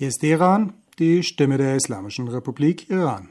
Hier ist Iran, die Stimme der Islamischen Republik Iran.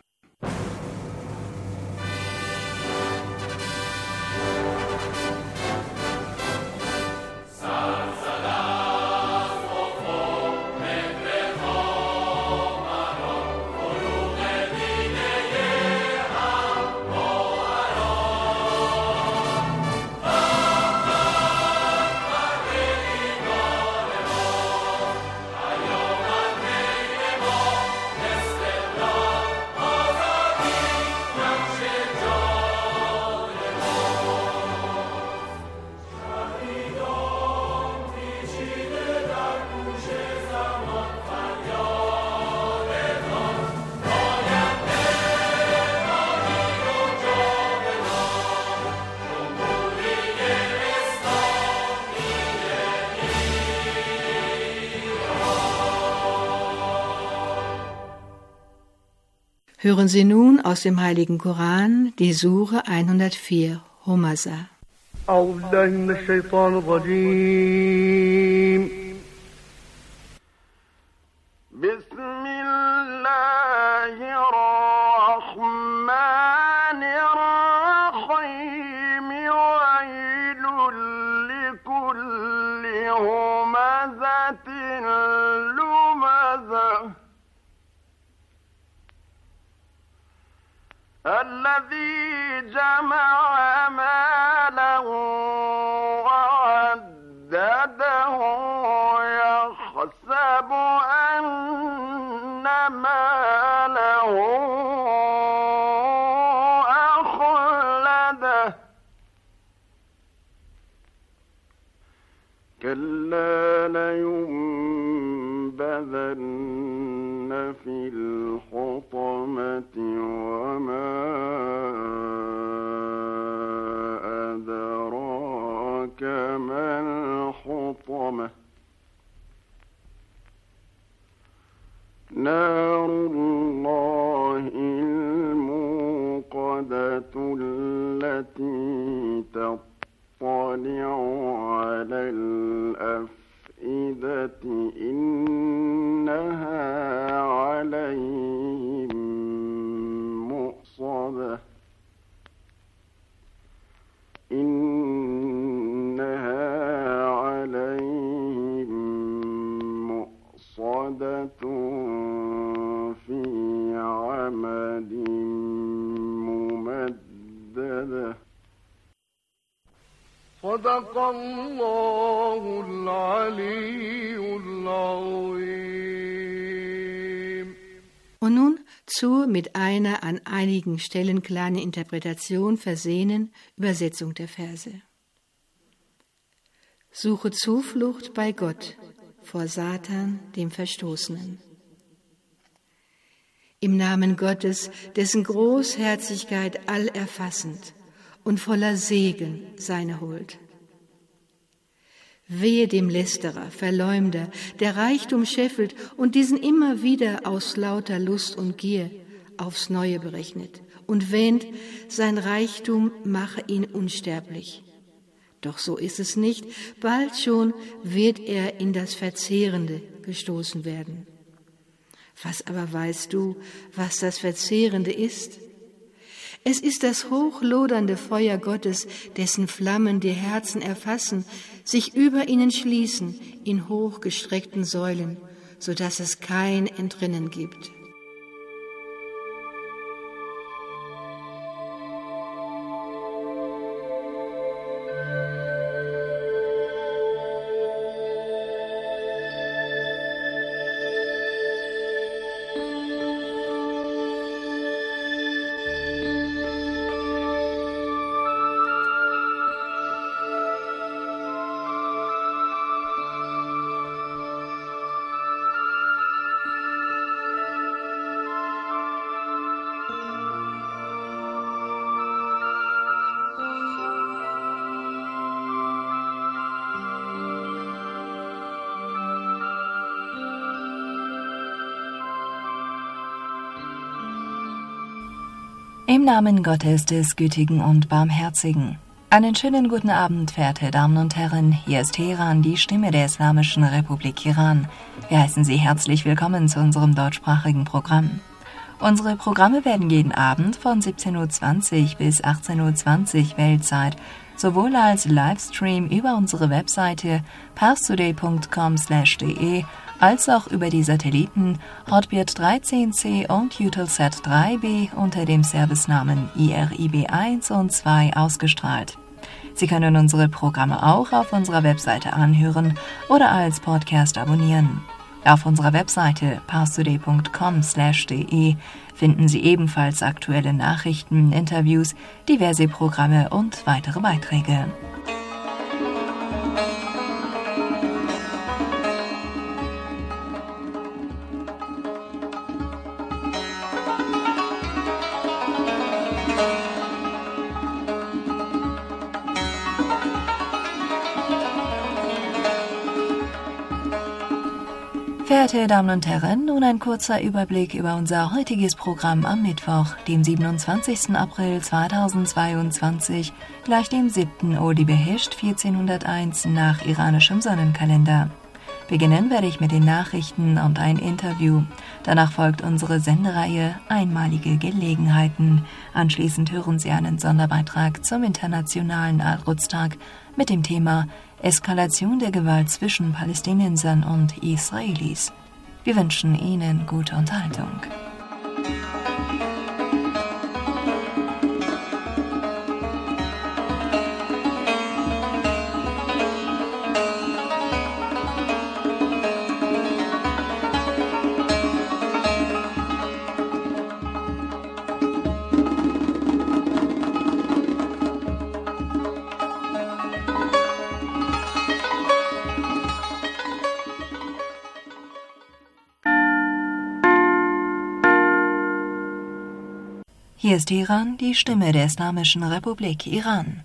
Hören Sie nun aus dem Heiligen Koran die Sure 104, Humaza. أعوذ بالله من الشيطان الرجيم بسم الله الرحمن الرحيم ويل لكل همزة لمزة الذي جمع مالا وعدده يحسب أن ماله أخلده كلا لينبذن في الحطمة وما أدراك ما الحطمة نار الله الموقدة التي تطلع على الأفئدة إنها عليهم مؤصدة إنها عليهم مؤصدة في عمد ممددة صدق الله العلي العظيم. Und nun zur mit einer an einigen Stellen kleinen Interpretation versehenen Übersetzung der Verse. Suche Zuflucht bei Gott vor Satan, dem Verstoßenen. Im Namen Gottes, dessen Großherzigkeit allerfassend und voller Segen seine Huld. Wehe dem Lästerer, Verleumder, der Reichtum scheffelt und diesen immer wieder aus lauter Lust und Gier aufs Neue berechnet und wähnt, sein Reichtum mache ihn unsterblich. Doch so ist es nicht, bald schon wird er in das Verzehrende gestoßen werden. Was aber weißt du, was das Verzehrende ist? Es ist das hochlodernde Feuer Gottes, dessen Flammen die Herzen erfassen, sich über ihnen schließen in hochgestreckten Säulen, so dass es kein Entrinnen gibt. Im Namen Gottes des Gütigen und Barmherzigen. Einen schönen guten Abend, verehrte Damen und Herren. Hier ist Teheran, die Stimme der Islamischen Republik Iran. Wir heißen Sie herzlich willkommen zu unserem deutschsprachigen Programm. Unsere Programme werden jeden Abend von 17:20 Uhr bis 18:20 Uhr Weltzeit sowohl als Livestream über unsere Webseite parstoday.com/de als auch über die Satelliten Hotbird 13C und Eutelsat 3B unter dem Servicenamen IRIB 1 und 2 ausgestrahlt. Sie können unsere Programme auch auf unserer Webseite anhören oder als Podcast abonnieren. Auf unserer Webseite parstoday.com/de finden Sie ebenfalls aktuelle Nachrichten, Interviews, diverse Programme und weitere Beiträge. Verehrte Damen und Herren, nun ein kurzer Überblick über unser heutiges Programm am Mittwoch, dem 27. April 2022, gleich dem 7. Odi-Behisht 1401 nach iranischem Sonnenkalender. Beginnen werde ich mit den Nachrichten und ein Interview. Danach folgt unsere Sendereihe Einmalige Gelegenheiten. Anschließend hören Sie einen Sonderbeitrag zum Internationalen Al-Quds-Tag mit dem Thema Eskalation der Gewalt zwischen Palästinensern und Israelis. Wir wünschen Ihnen gute Unterhaltung. Hier ist Teheran, die Stimme der Islamischen Republik Iran.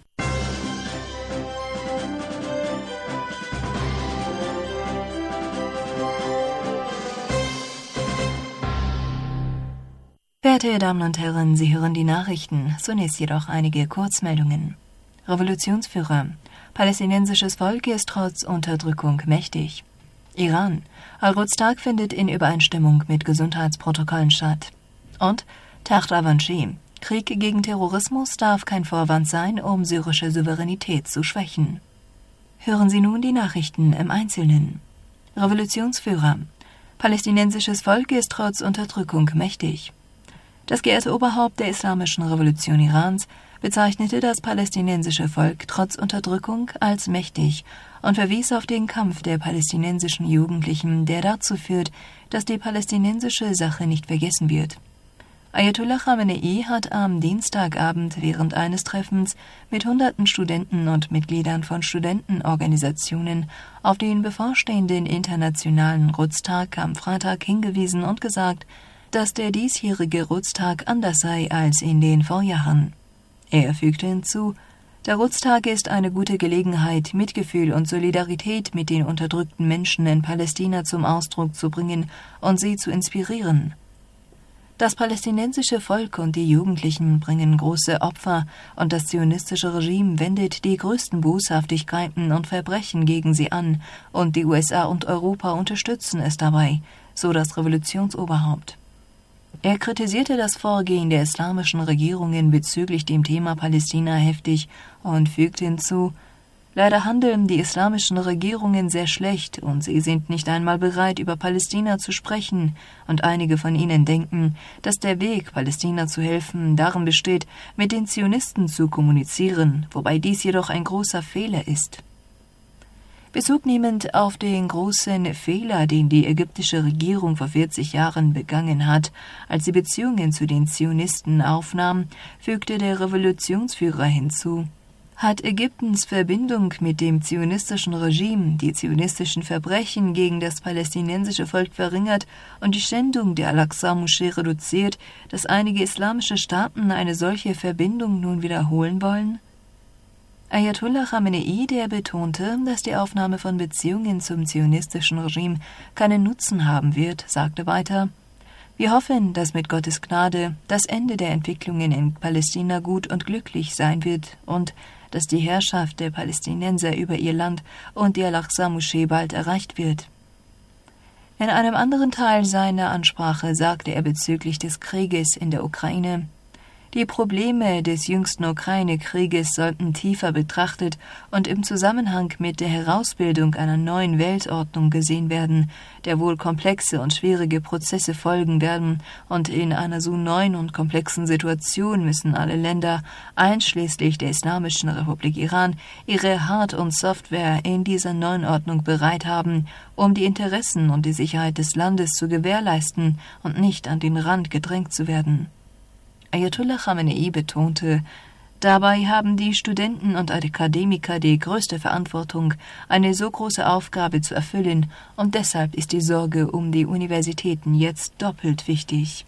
Verehrte Damen und Herren, Sie hören die Nachrichten, zunächst jedoch einige Kurzmeldungen. Revolutionsführer. Palästinensisches Volk ist trotz Unterdrückung mächtig. Iran. Al-Quds-Tag findet in Übereinstimmung mit Gesundheitsprotokollen statt. Und Taht Avanchi. Krieg gegen Terrorismus darf kein Vorwand sein, um syrische Souveränität zu schwächen. Hören Sie nun die Nachrichten im Einzelnen. Revolutionsführer. Palästinensisches Volk ist trotz Unterdrückung mächtig. Das geehrte Oberhaupt der Islamischen Revolution Irans bezeichnete das palästinensische Volk trotz Unterdrückung als mächtig und verwies auf den Kampf der palästinensischen Jugendlichen, der dazu führt, dass die palästinensische Sache nicht vergessen wird. Ayatollah Khamenei hat am Dienstagabend während eines Treffens mit hunderten Studenten und Mitgliedern von Studentenorganisationen auf den bevorstehenden internationalen Quds-Tag am Freitag hingewiesen und gesagt, dass der diesjährige Quds-Tag anders sei als in den Vorjahren. Er fügte hinzu, der Quds-Tag ist eine gute Gelegenheit, Mitgefühl und Solidarität mit den unterdrückten Menschen in Palästina zum Ausdruck zu bringen und sie zu inspirieren. Das palästinensische Volk und die Jugendlichen bringen große Opfer und das zionistische Regime wendet die größten Boshaftigkeiten und Verbrechen gegen sie an und die USA und Europa unterstützen es dabei, so das Revolutionsoberhaupt. Er kritisierte das Vorgehen der islamischen Regierungen bezüglich dem Thema Palästina heftig und fügte hinzu, leider handeln die islamischen Regierungen sehr schlecht und sie sind nicht einmal bereit, über Palästina zu sprechen, und einige von ihnen denken, dass der Weg, Palästina zu helfen, darin besteht, mit den Zionisten zu kommunizieren, wobei dies jedoch ein großer Fehler ist. Bezug nehmend auf den großen Fehler, den die ägyptische Regierung vor 40 Jahren begangen hat, als sie Beziehungen zu den Zionisten aufnahm, fügte der Revolutionsführer hinzu, hat Ägyptens Verbindung mit dem zionistischen Regime die zionistischen Verbrechen gegen das palästinensische Volk verringert und die Schändung der Al-Aqsa-Moschee reduziert, dass einige islamische Staaten eine solche Verbindung nun wiederholen wollen? Ayatollah Khamenei, der betonte, dass die Aufnahme von Beziehungen zum zionistischen Regime keinen Nutzen haben wird, sagte weiter, wir hoffen, dass mit Gottes Gnade das Ende der Entwicklungen in Palästina gut und glücklich sein wird und dass die Herrschaft der Palästinenser über ihr Land und die Al-Aqsa-Moschee bald erreicht wird. In einem anderen Teil seiner Ansprache sagte er bezüglich des Krieges in der Ukraine: Die Probleme des jüngsten Ukraine-Krieges sollten tiefer betrachtet und im Zusammenhang mit der Herausbildung einer neuen Weltordnung gesehen werden, der wohl komplexe und schwierige Prozesse folgen werden, und in einer so neuen und komplexen Situation müssen alle Länder, einschließlich der Islamischen Republik Iran, ihre Hard- und Software in dieser neuen Ordnung bereit haben, um die Interessen und die Sicherheit des Landes zu gewährleisten und nicht an den Rand gedrängt zu werden. Ayatollah Khamenei betonte, dabei haben die Studenten und Akademiker die größte Verantwortung, eine so große Aufgabe zu erfüllen, und deshalb ist die Sorge um die Universitäten jetzt doppelt wichtig.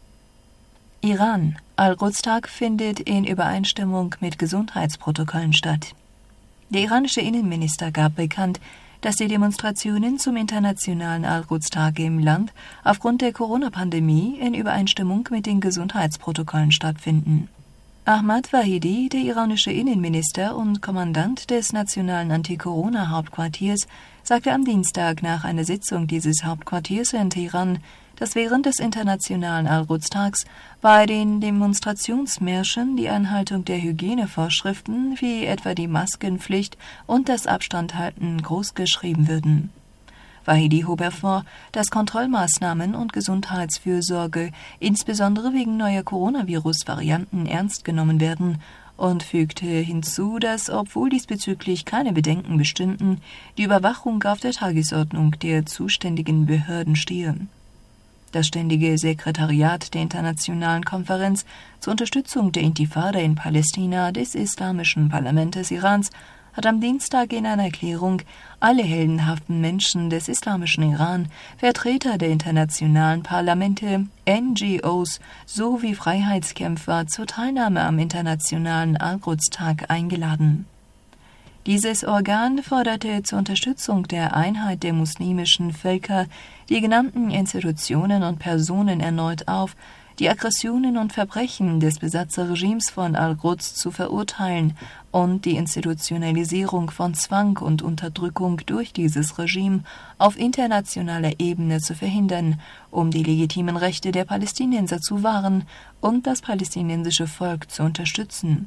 Iran. Al-Quds-Tag findet in Übereinstimmung mit Gesundheitsprotokollen statt. Der iranische Innenminister gab bekannt, dass die Demonstrationen zum internationalen Al-Quds-Tag im Land aufgrund der Corona-Pandemie in Übereinstimmung mit den Gesundheitsprotokollen stattfinden. Ahmad Vahidi, der iranische Innenminister und Kommandant des nationalen Anti-Corona-Hauptquartiers, sagte am Dienstag nach einer Sitzung dieses Hauptquartiers in Teheran, dass während des internationalen Al-Quds-Tags bei den Demonstrationsmärschen die Einhaltung der Hygienevorschriften wie etwa die Maskenpflicht und das Abstandhalten großgeschrieben würden. Vahidi hob hervor, dass Kontrollmaßnahmen und Gesundheitsfürsorge insbesondere wegen neuer Coronavirus-Varianten ernst genommen werden und fügte hinzu, dass, obwohl diesbezüglich keine Bedenken bestünden, die Überwachung auf der Tagesordnung der zuständigen Behörden stehe. Das Ständige Sekretariat der Internationalen Konferenz zur Unterstützung der Intifada in Palästina des Islamischen Parlaments Irans hat am Dienstag in einer Erklärung alle heldenhaften Menschen des islamischen Iran, Vertreter der internationalen Parlamente, NGOs sowie Freiheitskämpfer zur Teilnahme am internationalen Al-Quds-Tag eingeladen. Dieses Organ forderte zur Unterstützung der Einheit der muslimischen Völker die genannten Institutionen und Personen erneut auf, die Aggressionen und Verbrechen des Besatzerregimes von Al-Quds zu verurteilen und die Institutionalisierung von Zwang und Unterdrückung durch dieses Regime auf internationaler Ebene zu verhindern, um die legitimen Rechte der Palästinenser zu wahren und das palästinensische Volk zu unterstützen.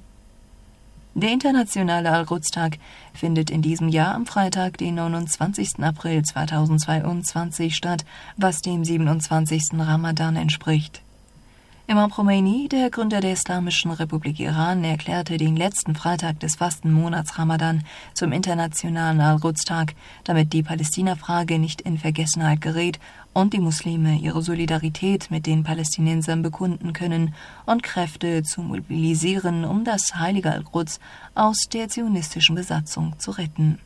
Der internationale Al-Quds-Tag findet in diesem Jahr am Freitag, den 29. April 2022 statt, was dem 27. Ramadan entspricht. Imam Khomeini, der Gründer der Islamischen Republik Iran, erklärte den letzten Freitag des Fastenmonats Ramadan zum internationalen Al-Quds-Tag, damit die Palästina-Frage nicht in Vergessenheit gerät und die Muslime ihre Solidarität mit den Palästinensern bekunden können und Kräfte zu mobilisieren, um das heilige Al-Quds aus der zionistischen Besatzung zu retten.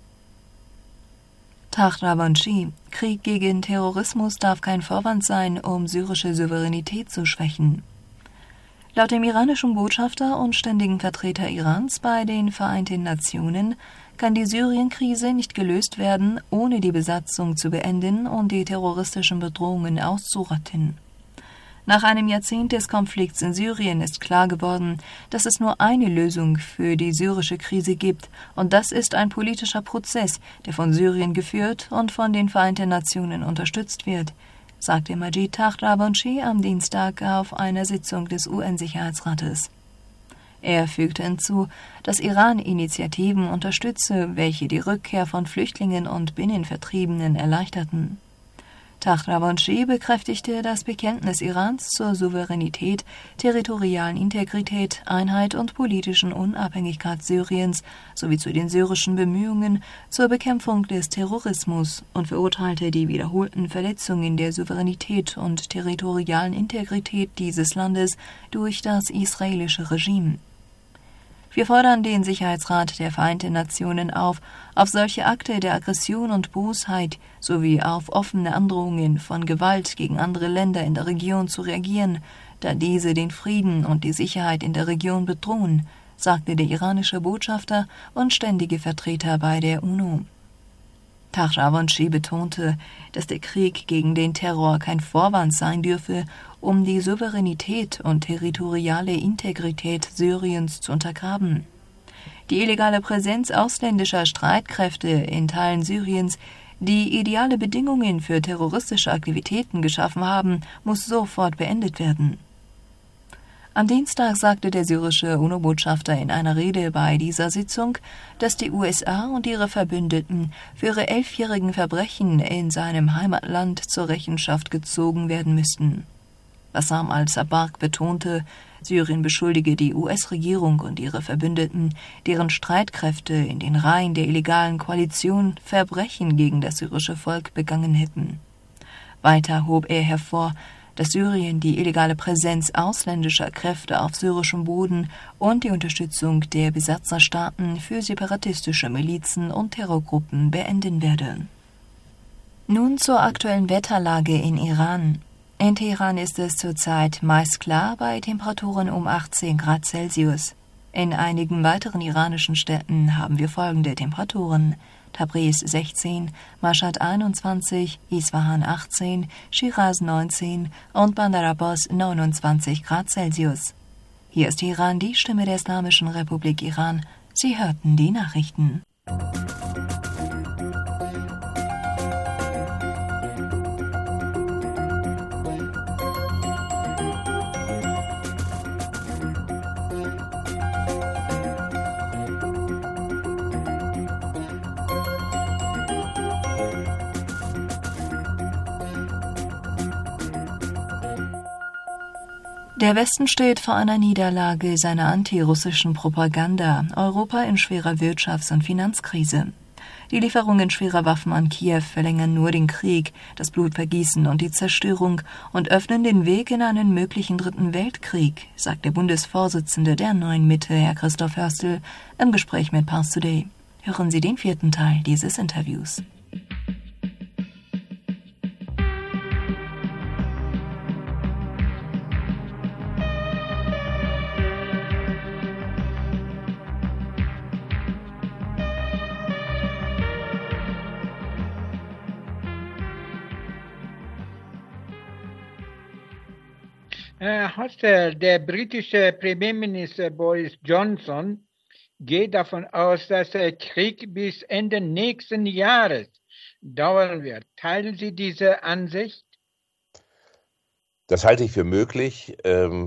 Tag Ravanchi. Krieg gegen Terrorismus darf kein Vorwand sein, um syrische Souveränität zu schwächen. Laut dem iranischen Botschafter und ständigen Vertreter Irans bei den Vereinten Nationen kann die Syrien-Krise nicht gelöst werden, ohne die Besatzung zu beenden und die terroristischen Bedrohungen auszurotten. Nach einem Jahrzehnt des Konflikts in Syrien ist klar geworden, dass es nur eine Lösung für die syrische Krise gibt, und das ist ein politischer Prozess, der von Syrien geführt und von den Vereinten Nationen unterstützt wird, sagte Majid Takht Ravanchi am Dienstag auf einer Sitzung des UN-Sicherheitsrates. Er fügte hinzu, dass Iran Initiativen unterstütze, welche die Rückkehr von Flüchtlingen und Binnenvertriebenen erleichterten. Takht Ravanchi bekräftigte das Bekenntnis Irans zur Souveränität, territorialen Integrität, Einheit und politischen Unabhängigkeit Syriens sowie zu den syrischen Bemühungen zur Bekämpfung des Terrorismus und verurteilte die wiederholten Verletzungen der Souveränität und territorialen Integrität dieses Landes durch das israelische Regime. Wir fordern den Sicherheitsrat der Vereinten Nationen auf solche Akte der Aggression und Bosheit sowie auf offene Androhungen von Gewalt gegen andere Länder in der Region zu reagieren, da diese den Frieden und die Sicherheit in der Region bedrohen, sagte der iranische Botschafter und ständige Vertreter bei der UNO. Takht Ravanchi betonte, dass der Krieg gegen den Terror kein Vorwand sein dürfe, um die Souveränität und territoriale Integrität Syriens zu untergraben. die illegale Präsenz ausländischer Streitkräfte in Teilen Syriens, die ideale Bedingungen für terroristische Aktivitäten geschaffen haben, muss sofort beendet werden. Am Dienstag sagte der syrische UNO-Botschafter in einer Rede bei dieser Sitzung, dass die USA und ihre Verbündeten für ihre 11-jährigen Verbrechen in seinem Heimatland zur Rechenschaft gezogen werden müssten. Bassam al-Sabag betonte, Syrien beschuldige die US-Regierung und ihre Verbündeten, deren Streitkräfte in den Reihen der illegalen Koalition Verbrechen gegen das syrische Volk begangen hätten. Weiter hob er hervor, dass Syrien die illegale Präsenz ausländischer Kräfte auf syrischem Boden und die Unterstützung der Besatzerstaaten für separatistische Milizen und Terrorgruppen beenden werde. Nun zur aktuellen Wetterlage in Iran. In Teheran ist es zurzeit meist klar bei Temperaturen um 18 Grad Celsius. In einigen weiteren iranischen Städten haben wir folgende Temperaturen: Tabriz 16, Mashhad 21, Isfahan 18, Shiraz 19 und Bandar Abbas 29 Grad Celsius. Hier ist Teheran, die Stimme der Islamischen Republik Iran. Sie hörten die Nachrichten. Der Westen steht vor einer Niederlage seiner antirussischen Propaganda, Europa in schwerer Wirtschafts- und Finanzkrise. Die Lieferungen schwerer Waffen an Kiew verlängern nur den Krieg, das Blutvergießen und die Zerstörung und öffnen den Weg in einen möglichen dritten Weltkrieg, sagt der Bundesvorsitzende der Neuen Mitte, Herr Christoph Hörstel, im Gespräch mit Pars Today. Hören Sie den 4. Teil dieses Interviews. Der britische Premierminister Boris Johnson geht davon aus, dass der Krieg bis Ende nächsten Jahres dauern wird. Teilen Sie diese Ansicht? Das halte ich für möglich.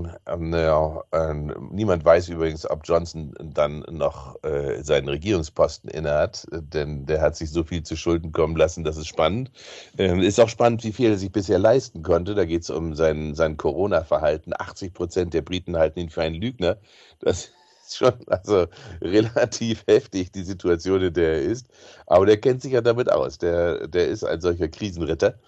Niemand weiß übrigens, ob Johnson dann noch seinen Regierungsposten innehat, denn der hat sich so viel zu Schulden kommen lassen, das ist spannend. Ist auch spannend, wie viel er sich bisher leisten konnte. Da geht es um sein Corona-Verhalten. 80% der Briten halten ihn für einen Lügner. Das ist schon also relativ heftig, die Situation, in der er ist. Aber der kennt sich ja damit aus. Der ist ein solcher Krisenritter.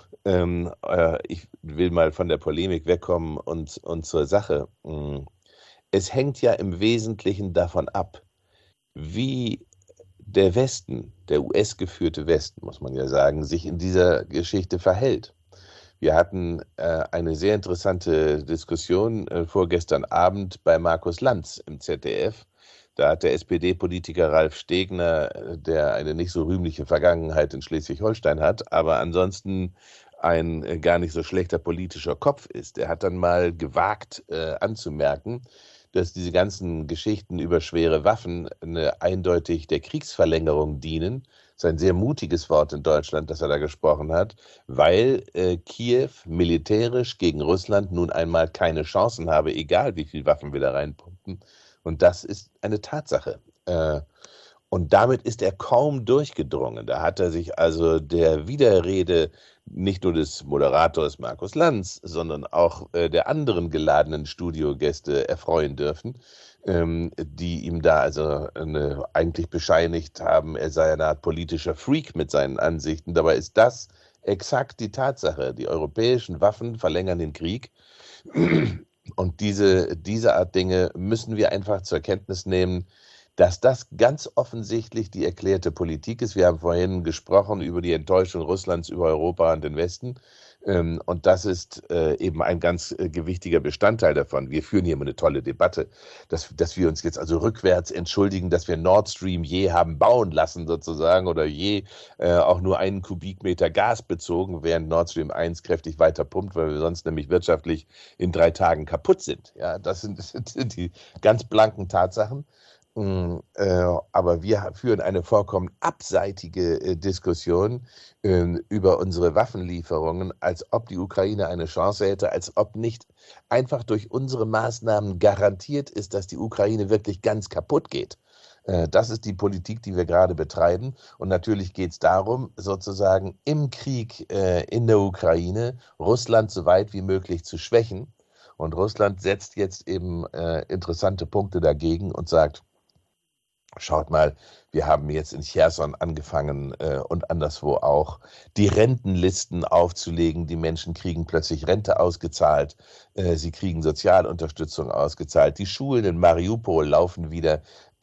Ich will mal von der Polemik wegkommen und zur Sache. Es hängt ja im Wesentlichen davon ab, wie der Westen, der US-geführte Westen, muss man ja sagen, sich in dieser Geschichte verhält. Wir hatten eine sehr interessante Diskussion vorgestern Abend bei Markus Lanz im ZDF. Da hat der SPD-Politiker Ralf Stegner, der eine nicht so rühmliche Vergangenheit in Schleswig-Holstein hat, aber ansonsten ein gar nicht so schlechter politischer Kopf ist. Er hat dann mal gewagt anzumerken, dass diese ganzen Geschichten über schwere Waffen eindeutig der Kriegsverlängerung dienen. Das ist ein sehr mutiges Wort in Deutschland, das er da gesprochen hat, weil Kiew militärisch gegen Russland nun einmal keine Chancen habe, egal wie viel Waffen wir da reinpumpen. Und das ist eine Tatsache. Und damit ist er kaum durchgedrungen. Da hat er sich also der Widerrede nicht nur des Moderators Markus Lanz, sondern auch der anderen geladenen Studiogäste erfreuen dürfen, die ihm da also eigentlich bescheinigt haben, er sei eine Art politischer Freak mit seinen Ansichten. Dabei ist das exakt die Tatsache. Die europäischen Waffen verlängern den Krieg. Und diese Art Dinge müssen wir einfach zur Kenntnis nehmen, dass das ganz offensichtlich die erklärte Politik ist. Wir haben vorhin gesprochen über die Enttäuschung Russlands über Europa und den Westen. Und das ist eben ein ganz gewichtiger Bestandteil davon. Wir führen hier immer eine tolle Debatte, dass wir uns jetzt also rückwärts entschuldigen, dass wir Nord Stream je haben bauen lassen sozusagen oder je auch nur 1 Kubikmeter Gas bezogen, während Nord Stream 1 kräftig weiter pumpt, weil wir sonst nämlich wirtschaftlich in 3 Tagen kaputt sind. Ja, das sind die ganz blanken Tatsachen. Aber wir führen eine vollkommen abseitige Diskussion über unsere Waffenlieferungen, als ob die Ukraine eine Chance hätte, als ob nicht einfach durch unsere Maßnahmen garantiert ist, dass die Ukraine wirklich ganz kaputt geht. Das ist die Politik, die wir gerade betreiben. Und natürlich geht es darum, sozusagen im Krieg in der Ukraine Russland so weit wie möglich zu schwächen. Und Russland setzt jetzt eben interessante Punkte dagegen und sagt, schaut mal, wir haben jetzt in Cherson angefangen und anderswo auch, die Rentenlisten aufzulegen. Die Menschen kriegen plötzlich Rente ausgezahlt, sie kriegen Sozialunterstützung ausgezahlt. Die Schulen in Mariupol laufen wieder.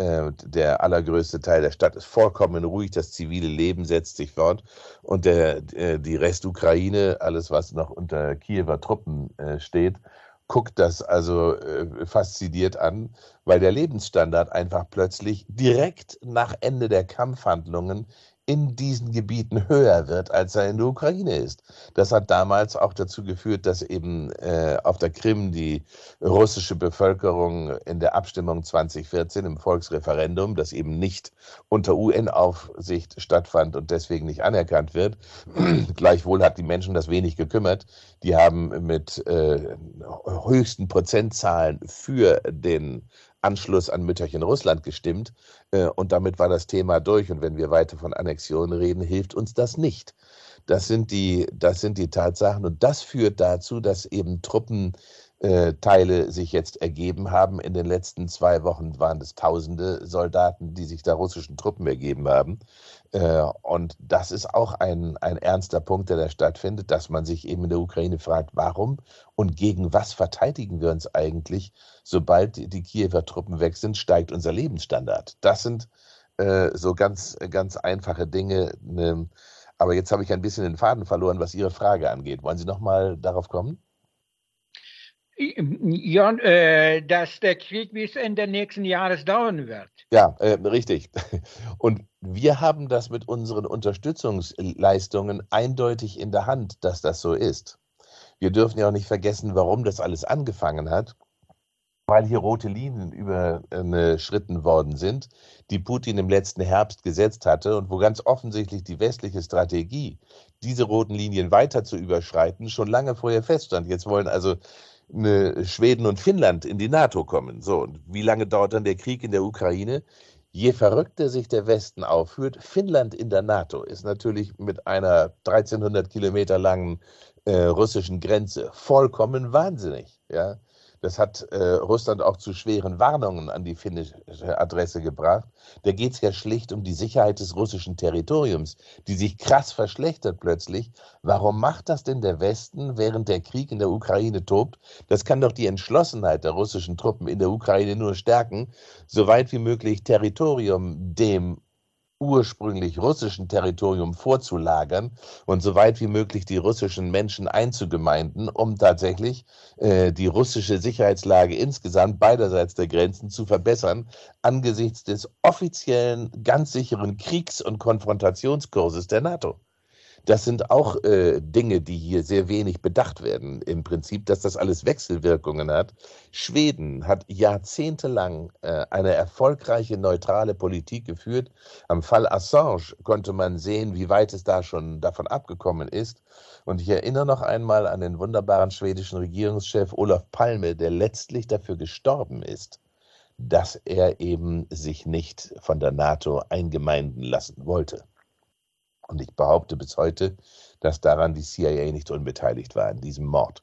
Der allergrößte Teil der Stadt ist vollkommen ruhig, das zivile Leben setzt sich fort und die Restukraine, alles was noch unter Kiewer Truppen steht, guckt das also fasziniert an, weil der Lebensstandard einfach plötzlich direkt nach Ende der Kampfhandlungen in diesen Gebieten höher wird, als er in der Ukraine ist. Das hat damals auch dazu geführt, dass eben auf der Krim die russische Bevölkerung in der Abstimmung 2014 im Volksreferendum, das eben nicht unter UN-Aufsicht stattfand und deswegen nicht anerkannt wird, gleichwohl hat die Menschen das wenig gekümmert. Die haben mit höchsten Prozentzahlen für den Anschluss an Mütterchen Russland gestimmt und damit war das Thema durch. Und wenn wir weiter von Annexion reden, hilft uns das nicht. Das sind die Tatsachen und das führt dazu, dass eben Truppenteile sich jetzt ergeben haben. In den letzten 2 Wochen waren es Tausende Soldaten, die sich da russischen Truppen ergeben haben. Und das ist auch ein ernster Punkt, der da stattfindet, dass man sich eben in der Ukraine fragt, warum und gegen was verteidigen wir uns eigentlich? Sobald die Kiewer Truppen weg sind, steigt unser Lebensstandard. Das sind so ganz, ganz einfache Dinge. Aber jetzt habe ich ein bisschen den Faden verloren, was Ihre Frage angeht. Wollen Sie noch mal darauf kommen? Ja, dass der Krieg bis Ende nächsten Jahres dauern wird. Ja, richtig. Und wir haben das mit unseren Unterstützungsleistungen eindeutig in der Hand, dass das so ist. Wir dürfen ja auch nicht vergessen, warum das alles angefangen hat, weil hier rote Linien überschritten worden sind, die Putin im letzten Herbst gesetzt hatte und wo ganz offensichtlich die westliche Strategie, diese roten Linien weiter zu überschreiten, schon lange vorher feststand. Jetzt wollen also Schweden und Finnland in die NATO kommen. So, und wie lange dauert dann der Krieg in der Ukraine? Je verrückter sich der Westen aufführt, Finnland in der NATO ist natürlich mit einer 1300 Kilometer langen russischen Grenze vollkommen wahnsinnig. Ja? Das hat Russland auch zu schweren Warnungen an die finnische Adresse gebracht. Da geht es ja schlicht um die Sicherheit des russischen Territoriums, die sich krass verschlechtert plötzlich. Warum macht das denn der Westen, während der Krieg in der Ukraine tobt? Das kann doch die Entschlossenheit der russischen Truppen in der Ukraine nur stärken, so weit wie möglich Territorium dem ursprünglich russischen Territorium vorzulagern und so weit wie möglich die russischen Menschen einzugemeinden, um tatsächlich die russische Sicherheitslage insgesamt beiderseits der Grenzen zu verbessern, angesichts des offiziellen, ganz sicheren Kriegs- und Konfrontationskurses der NATO. Das sind auch Dinge, die hier sehr wenig bedacht werden. Im Prinzip, dass das alles Wechselwirkungen hat. Schweden hat jahrzehntelang eine erfolgreiche neutrale Politik geführt. Am Fall Assange konnte man sehen, wie weit es da schon davon abgekommen ist. Und ich erinnere noch einmal an den wunderbaren schwedischen Regierungschef Olof Palme, der letztlich dafür gestorben ist, dass er eben sich nicht von der NATO eingemeinden lassen wollte. Und ich behaupte bis heute, dass daran die CIA nicht unbeteiligt war, in diesem Mord.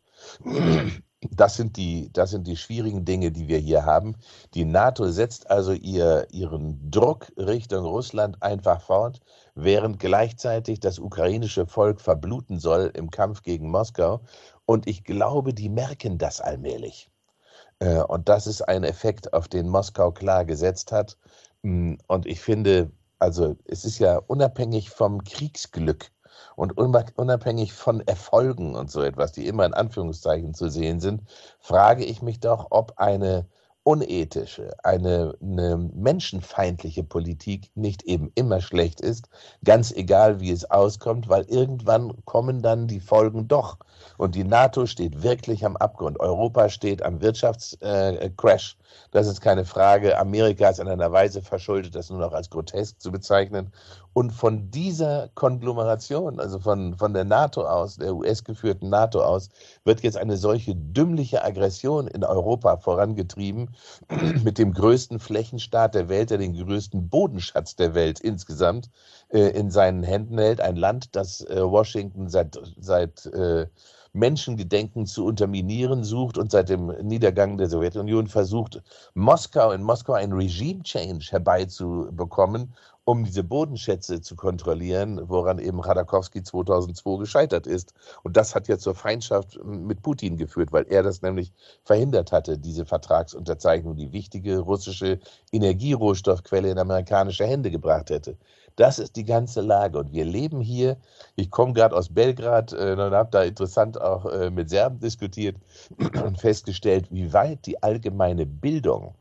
Das sind die schwierigen Dinge, die wir hier haben. Die NATO setzt also ihren Druck Richtung Russland einfach fort, während gleichzeitig das ukrainische Volk verbluten soll im Kampf gegen Moskau. Und ich glaube, die merken das allmählich. Und das ist ein Effekt, auf den Moskau klar gesetzt hat. Und ich finde, also es ist ja unabhängig vom Kriegsglück und unabhängig von Erfolgen und so etwas, die immer in Anführungszeichen zu sehen sind, frage ich mich doch, ob eine unethische, eine menschenfeindliche Politik nicht eben immer schlecht ist, ganz egal wie es auskommt, weil irgendwann kommen dann die Folgen doch. Und die NATO steht wirklich am Abgrund. Europa steht am Wirtschaftscrash. Das ist keine Frage. Amerika ist in einer Weise verschuldet, das nur noch als grotesk zu bezeichnen. Und von dieser Konglomeration, also von der NATO aus, der US-geführten NATO aus, wird jetzt eine solche dümmliche Aggression in Europa vorangetrieben, mit dem größten Flächenstaat der Welt, der den größten Bodenschatz der Welt insgesamt in seinen Händen hält. Ein Land, das Washington seit Menschengedenken zu unterminieren sucht und seit dem Niedergang der Sowjetunion versucht, in Moskau ein Regime-Change herbeizubekommen, um diese Bodenschätze zu kontrollieren, woran eben Chodorkowski 2002 gescheitert ist. Und das hat ja zur Feindschaft mit Putin geführt, weil er das nämlich verhindert hatte, diese Vertragsunterzeichnung, die wichtige russische Energierohstoffquelle in amerikanische Hände gebracht hätte. Das ist die ganze Lage. Und wir leben hier, ich komme gerade aus Belgrad und habe da interessant auch mit Serben diskutiert und festgestellt, wie weit die allgemeine Bildung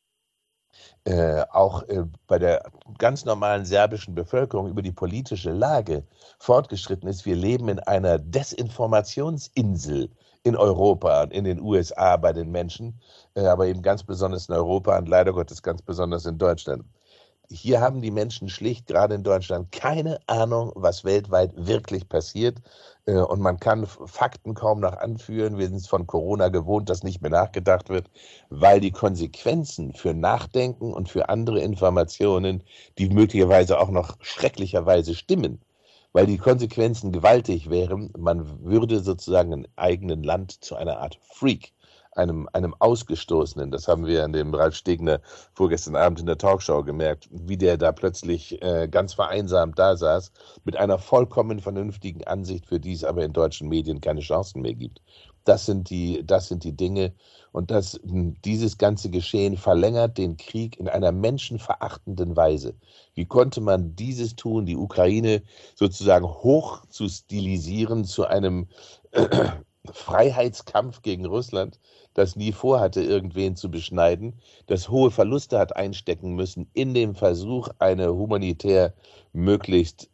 auch bei der ganz normalen serbischen Bevölkerung über die politische Lage fortgeschritten ist. Wir leben in einer Desinformationsinsel in Europa und in den USA bei den Menschen, aber eben ganz besonders in Europa und leider Gottes ganz besonders in Deutschland. Hier haben die Menschen schlicht, gerade in Deutschland, keine Ahnung, was weltweit wirklich passiert. Und man kann Fakten kaum noch anführen. Wir sind es von Corona gewohnt, dass nicht mehr nachgedacht wird, weil die Konsequenzen für Nachdenken und für andere Informationen, die möglicherweise auch noch schrecklicherweise stimmen, weil die Konsequenzen gewaltig wären, man würde sozusagen im eigenen Land zu einer Art Freak, einem Ausgestoßenen. Das haben wir an dem Ralf Stegner vorgestern Abend in der Talkshow gemerkt, wie der da plötzlich ganz vereinsamt da saß, mit einer vollkommen vernünftigen Ansicht, für die es aber in deutschen Medien keine Chancen mehr gibt. Das sind die Dinge und dieses ganze Geschehen verlängert den Krieg in einer menschenverachtenden Weise. Wie konnte man dieses tun, die Ukraine sozusagen hoch zu stilisieren zu einem Freiheitskampf gegen Russland, das nie vorhatte, irgendwen zu beschneiden, das hohe Verluste hat einstecken müssen in dem Versuch, eine humanitär möglichst,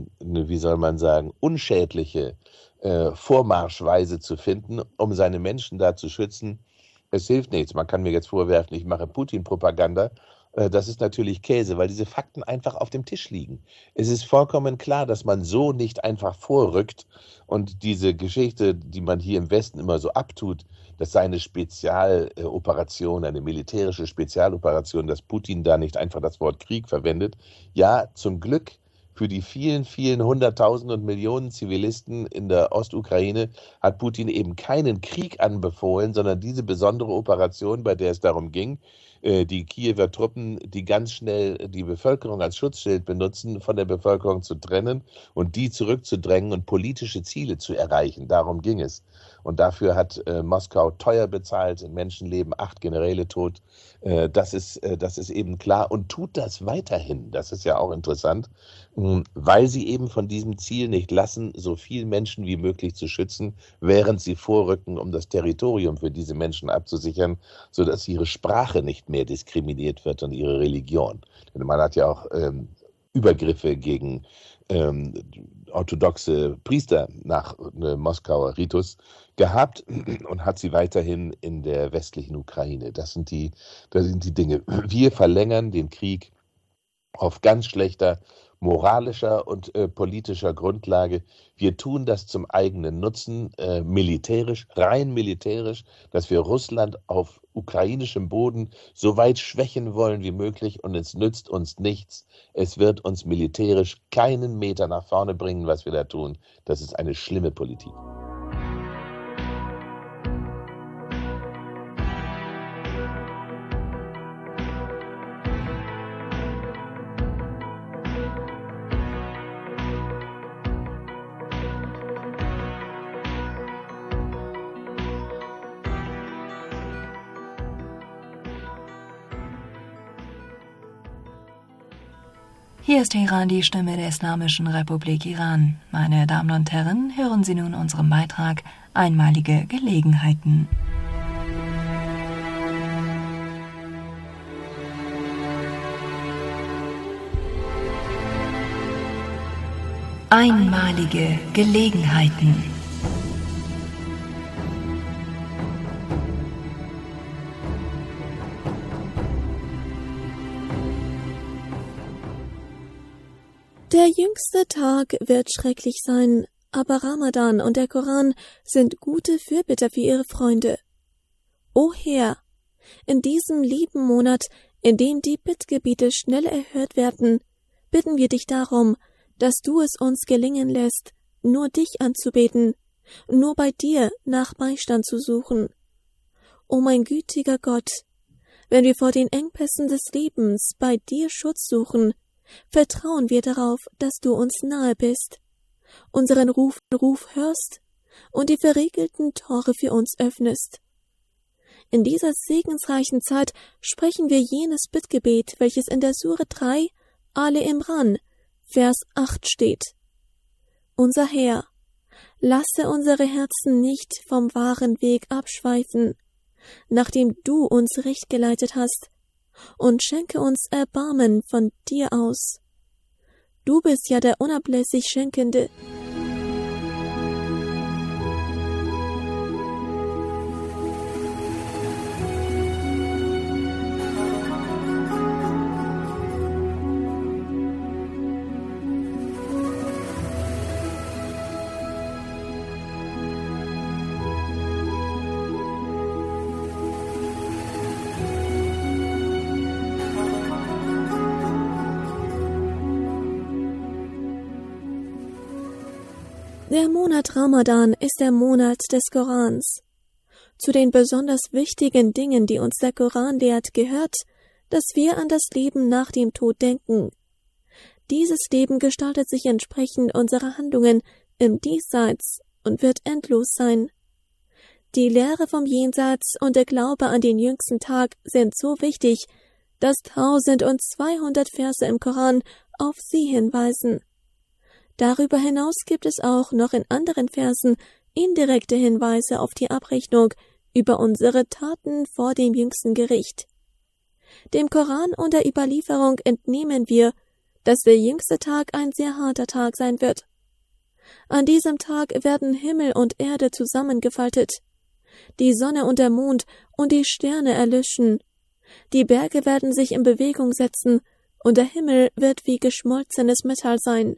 unschädliche Vormarschweise zu finden, um seine Menschen da zu schützen. Es hilft nichts. Man kann mir jetzt vorwerfen, ich mache Putin-Propaganda. Das ist natürlich Käse, weil diese Fakten einfach auf dem Tisch liegen. Es ist vollkommen klar, dass man so nicht einfach vorrückt und diese Geschichte, die man hier im Westen immer so abtut, das sei eine Spezialoperation, eine militärische Spezialoperation, dass Putin da nicht einfach das Wort Krieg verwendet. Ja, zum Glück für die vielen, vielen Hunderttausende und Millionen Zivilisten in der Ostukraine hat Putin eben keinen Krieg anbefohlen, sondern diese besondere Operation, bei der es darum ging, die Kiewer Truppen, die ganz schnell die Bevölkerung als Schutzschild benutzen, von der Bevölkerung zu trennen und die zurückzudrängen und politische Ziele zu erreichen. Darum ging es. Und dafür hat Moskau teuer bezahlt, in Menschenleben 8 Generäle tot. Das ist eben klar und tut das weiterhin. Das ist ja auch interessant, weil sie eben von diesem Ziel nicht lassen, so viele Menschen wie möglich zu schützen, während sie vorrücken, um das Territorium für diese Menschen abzusichern, sodass ihre Sprache nicht mehr diskriminiert wird und ihre Religion. Denn man hat ja auch Übergriffe gegen orthodoxe Priester nach Moskauer Ritus gehabt und hat sie weiterhin in der westlichen Ukraine. Das sind die Dinge. Wir verlängern den Krieg auf ganz schlechter moralischer und politischer Grundlage. Wir tun das zum eigenen Nutzen, militärisch, rein militärisch, dass wir Russland auf ukrainischem Boden so weit schwächen wollen wie möglich und es nützt uns nichts. Es wird uns militärisch keinen Meter nach vorne bringen, was wir da tun. Das ist eine schlimme Politik. Hier ist Teheran, die Stimme der Islamischen Republik Iran. Meine Damen und Herren, hören Sie nun unseren Beitrag Einmalige Gelegenheiten. Einmalige Gelegenheiten. Der jüngste Tag wird schrecklich sein, aber Ramadan und der Koran sind gute Fürbitter für ihre Freunde. O Herr, in diesem lieben Monat, in dem die Bittgebete schnell erhört werden, bitten wir dich darum, dass du es uns gelingen lässt, nur dich anzubeten, nur bei dir nach Beistand zu suchen. O mein gütiger Gott, wenn wir vor den Engpässen des Lebens bei dir Schutz suchen, vertrauen wir darauf, dass du uns nahe bist, unseren Ruf hörst und die verriegelten Tore für uns öffnest. In dieser segensreichen Zeit sprechen wir jenes Bittgebet, welches in der Sure 3, Ale Imran, Vers 8 steht. Unser Herr, lasse unsere Herzen nicht vom wahren Weg abschweifen, nachdem du uns recht geleitet hast, und schenke uns Erbarmen von dir aus. Du bist ja der unablässig Schenkende. Der Monat Ramadan ist der Monat des Korans. Zu den besonders wichtigen Dingen, die uns der Koran lehrt, gehört, dass wir an das Leben nach dem Tod denken. Dieses Leben gestaltet sich entsprechend unserer Handlungen im Diesseits und wird endlos sein. Die Lehre vom Jenseits und der Glaube an den jüngsten Tag sind so wichtig, dass 1200 Verse im Koran auf sie hinweisen. Darüber hinaus gibt es auch noch in anderen Versen indirekte Hinweise auf die Abrechnung über unsere Taten vor dem jüngsten Gericht. Dem Koran und der Überlieferung entnehmen wir, dass der jüngste Tag ein sehr harter Tag sein wird. An diesem Tag werden Himmel und Erde zusammengefaltet, die Sonne und der Mond und die Sterne erlöschen, die Berge werden sich in Bewegung setzen und der Himmel wird wie geschmolzenes Metall sein.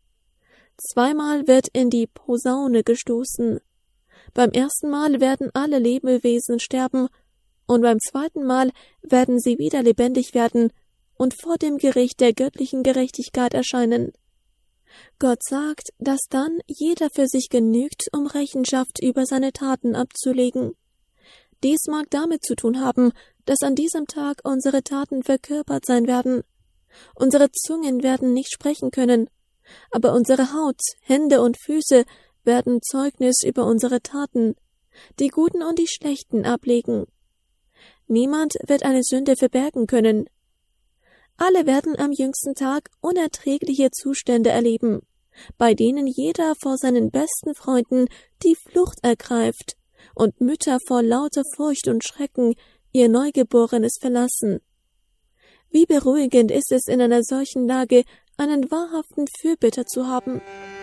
Zweimal wird in die Posaune gestoßen. Beim ersten Mal werden alle Lebewesen sterben und beim zweiten Mal werden sie wieder lebendig werden und vor dem Gericht der göttlichen Gerechtigkeit erscheinen. Gott sagt, dass dann jeder für sich genügt, um Rechenschaft über seine Taten abzulegen. Dies mag damit zu tun haben, dass an diesem Tag unsere Taten verkörpert sein werden. Unsere Zungen werden nicht sprechen können, aber unsere Haut, Hände und Füße werden Zeugnis über unsere Taten, die guten und die schlechten, ablegen. Niemand wird eine Sünde verbergen können. Alle werden am jüngsten Tag unerträgliche Zustände erleben, bei denen jeder vor seinen besten Freunden die Flucht ergreift und Mütter vor lauter Furcht und Schrecken ihr Neugeborenes verlassen. Wie beruhigend ist es in einer solchen Lage, einen wahrhaften Fürbitter zu haben.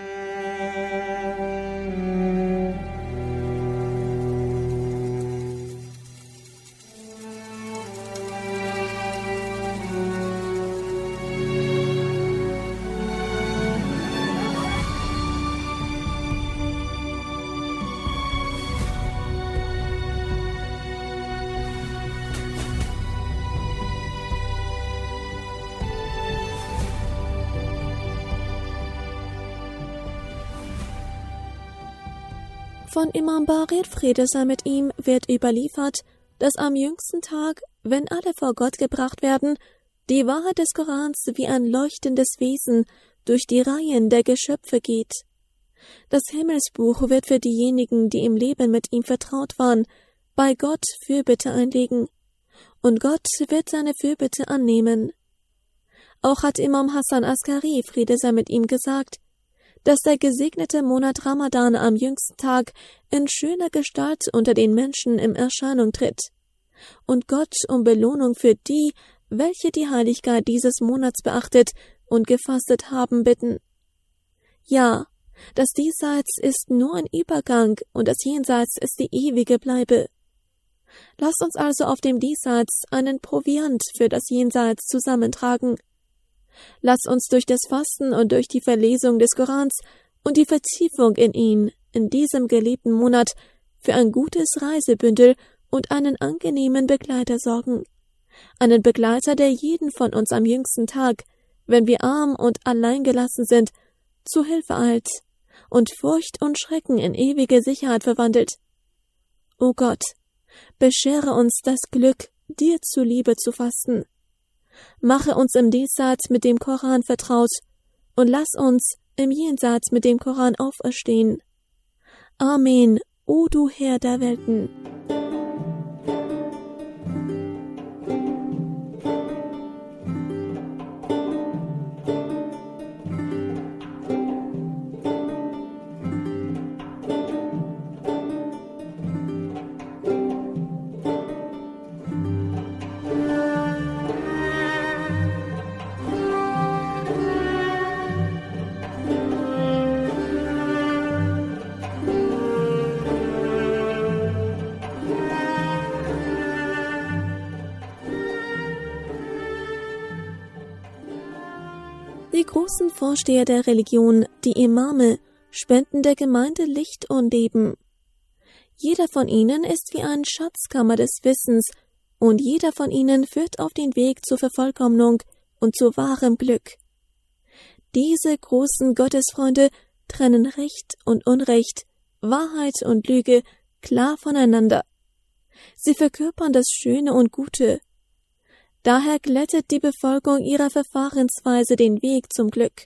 Von Imam Barir, Friede sei mit ihm, wird überliefert, dass am jüngsten Tag, wenn alle vor Gott gebracht werden, die Wahrheit des Korans wie ein leuchtendes Wesen durch die Reihen der Geschöpfe geht. Das Himmelsbuch wird für diejenigen, die im Leben mit ihm vertraut waren, bei Gott Fürbitte einlegen, und Gott wird seine Fürbitte annehmen. Auch hat Imam Hassan Askari, Friede sei mit ihm, gesagt, dass der gesegnete Monat Ramadan am jüngsten Tag in schöner Gestalt unter den Menschen in Erscheinung tritt und Gott um Belohnung für die, welche die Heiligkeit dieses Monats beachtet und gefastet haben, bitten. Ja, das Diesseits ist nur ein Übergang und das Jenseits ist die ewige Bleibe. Lasst uns also auf dem Diesseits einen Proviant für das Jenseits zusammentragen. Lasst uns durch das Fasten und durch die Verlesung des Korans und die Vertiefung in ihn in diesem geliebten Monat für ein gutes Reisebündel und einen angenehmen Begleiter sorgen. Einen Begleiter, der jeden von uns am jüngsten Tag, wenn wir arm und alleingelassen sind, zu Hilfe eilt und Furcht und Schrecken in ewige Sicherheit verwandelt. O Gott, beschere uns das Glück, dir zuliebe zu fasten. Mache uns im Diesseits mit dem Koran vertraut und lass uns im Jenseits mit dem Koran auferstehen. Amen, o du Herr der Welten. Die großen Vorsteher der Religion, die Imame, spenden der Gemeinde Licht und Leben. Jeder von ihnen ist wie eine Schatzkammer des Wissens, und jeder von ihnen führt auf den Weg zur Vervollkommnung und zu wahrem Glück. Diese großen Gottesfreunde trennen Recht und Unrecht, Wahrheit und Lüge klar voneinander. Sie verkörpern das Schöne und Gute. Daher glättet die Befolgung ihrer Verfahrensweise den Weg zum Glück.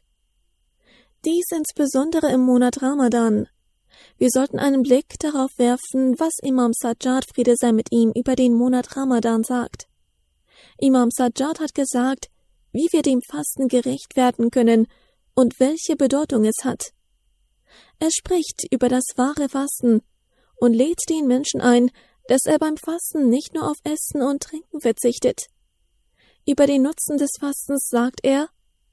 Dies insbesondere im Monat Ramadan. Wir sollten einen Blick darauf werfen, was Imam Sajjad, Friede sei mit ihm, über den Monat Ramadan sagt. Imam Sajjad hat gesagt, wie wir dem Fasten gerecht werden können und welche Bedeutung es hat. Er spricht über das wahre Fasten und lädt den Menschen ein, dass er beim Fasten nicht nur auf Essen und Trinken verzichtet. Über den Nutzen des Fastens sagt er: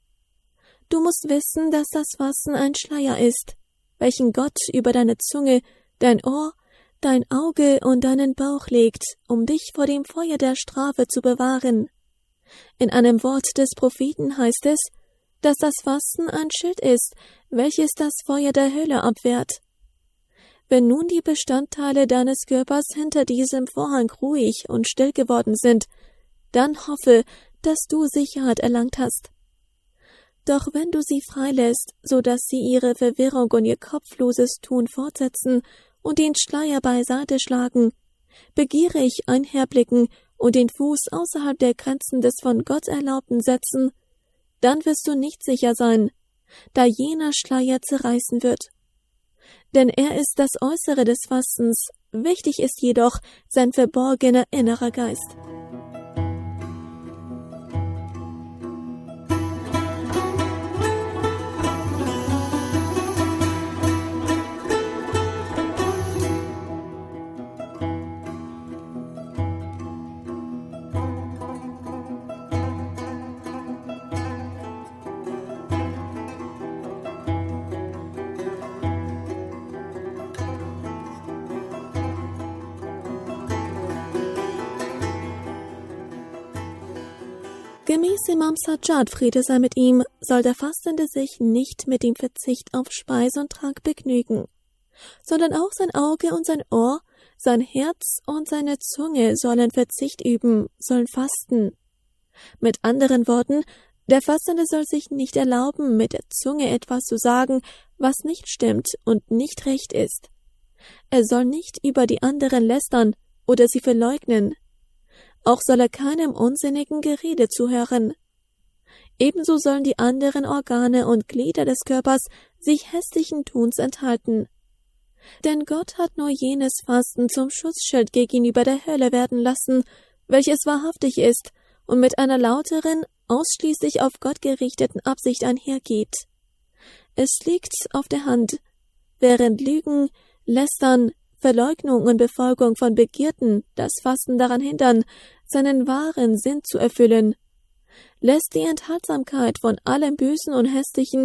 Du musst wissen, dass das Fasten ein Schleier ist, welchen Gott über deine Zunge, dein Ohr, dein Auge und deinen Bauch legt, um dich vor dem Feuer der Strafe zu bewahren. In einem Wort des Propheten heißt es, dass das Fasten ein Schild ist, welches das Feuer der Hölle abwehrt. Wenn nun die Bestandteile deines Körpers hinter diesem Vorhang ruhig und still geworden sind, dann hoffe, dass du Sicherheit erlangt hast. Doch wenn du sie freilässt, so dass sie ihre Verwirrung und ihr kopfloses Tun fortsetzen und den Schleier beiseite schlagen, begierig einherblicken und den Fuß außerhalb der Grenzen des von Gott Erlaubten setzen, dann wirst du nicht sicher sein, da jener Schleier zerreißen wird. Denn er ist das Äußere des Fastens, wichtig ist jedoch sein verborgener innerer Geist. Gemäß Imam Sajjad, Friede sei mit ihm, soll der Fastende sich nicht mit dem Verzicht auf Speise und Trank begnügen, sondern auch sein Auge und sein Ohr, sein Herz und seine Zunge sollen Verzicht üben, sollen fasten. Mit anderen Worten, der Fastende soll sich nicht erlauben, mit der Zunge etwas zu sagen, was nicht stimmt und nicht recht ist. Er soll nicht über die anderen lästern oder sie verleugnen. Auch soll er keinem unsinnigen Gerede zuhören. Ebenso sollen die anderen Organe und Glieder des Körpers sich hässlichen Tuns enthalten. Denn Gott hat nur jenes Fasten zum Schutzschild gegenüber der Hölle werden lassen, welches wahrhaftig ist und mit einer lauteren, ausschließlich auf Gott gerichteten Absicht einhergeht. Es liegt auf der Hand, während Lügen, Lästern, Verleugnung und Befolgung von Begierden das Fasten daran hindern, seinen wahren Sinn zu erfüllen, lässt die Enthaltsamkeit von allem Bösen und Hässlichen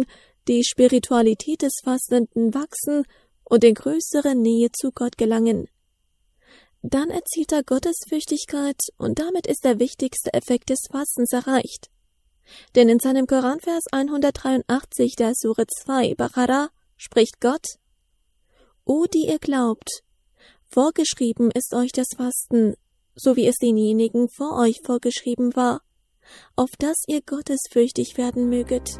die Spiritualität des Fastenden wachsen und in größere Nähe zu Gott gelangen. Dann erzielt er Gottesfürchtigkeit und damit ist der wichtigste Effekt des Fastens erreicht. Denn in seinem Koranvers 183 der Sure 2 Baqarah spricht Gott: O, die ihr glaubt, vorgeschrieben ist euch das Fasten, so wie es denjenigen vor euch vorgeschrieben war, auf dass ihr gottesfürchtig werden möget.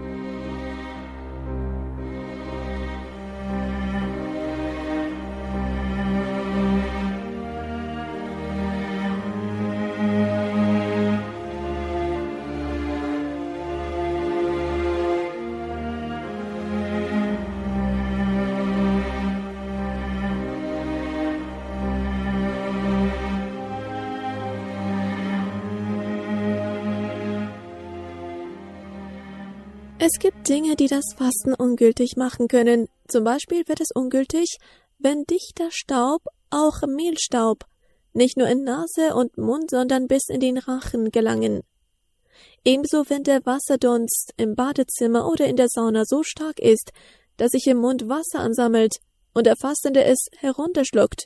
Es gibt Dinge, die das Fasten ungültig machen können. Zum Beispiel wird es ungültig, wenn dichter Staub, auch Mehlstaub, nicht nur in Nase und Mund, sondern bis in den Rachen gelangen. Ebenso, wenn der Wasserdunst im Badezimmer oder in der Sauna so stark ist, dass sich im Mund Wasser ansammelt und der Fastende es herunterschluckt.